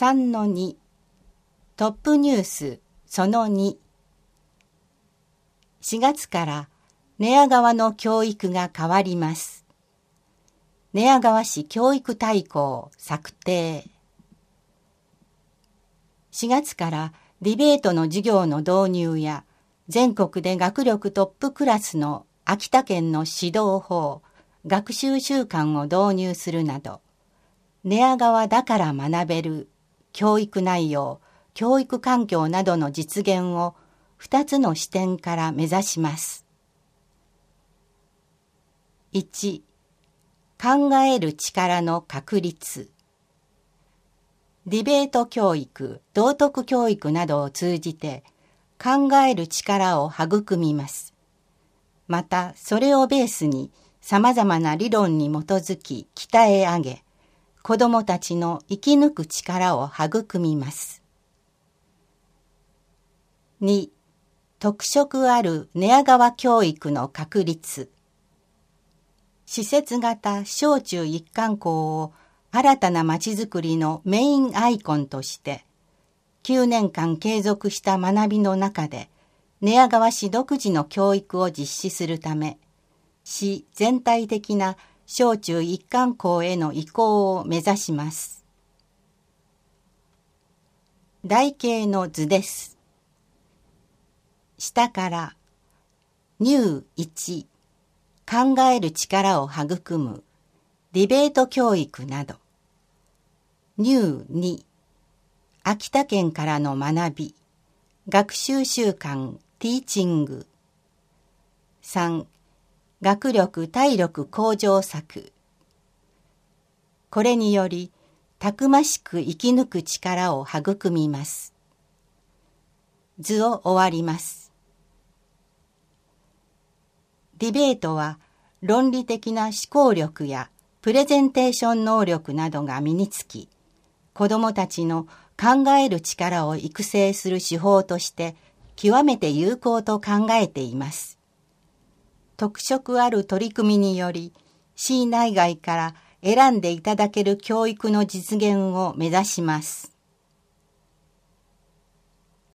3-2 トップニュースその2 4月から寝屋川の教育が変わります。寝屋川市教育大綱策定。4月からディベートの授業の導入や全国で学力トップクラスの秋田県の指導法、学習習慣を導入するなど、寝屋川だから学べる教育内容、教育環境などの実現を2つの視点から目指します。1、考える力の確立。ディベート教育、道徳教育などを通じて考える力を育みます。また、それをベースに様々な理論に基づき鍛え上げ、子どもたちの生き抜く力を育みます。2、特色ある寝屋川教育の確立。施設型小中一貫校を新たなまちづくりのメインアイコンとして9年間継続した学びの中で寝屋川市独自の教育を実施するため、市全体的な小中一貫校への移行を目指します。題形の図です。下から入1、考える力を育むディベート教育など、入2、秋田県からの学び、学習習慣ティーチング。3、学力体力向上策。これによりたくましく生き抜く力を育みます。図を終わります。ディベートは論理的な思考力やプレゼンテーション能力などが身につき、子どもたちの考える力を育成する手法として極めて有効と考えています。特色ある取り組みにより、市内外から選んでいただける教育の実現を目指します。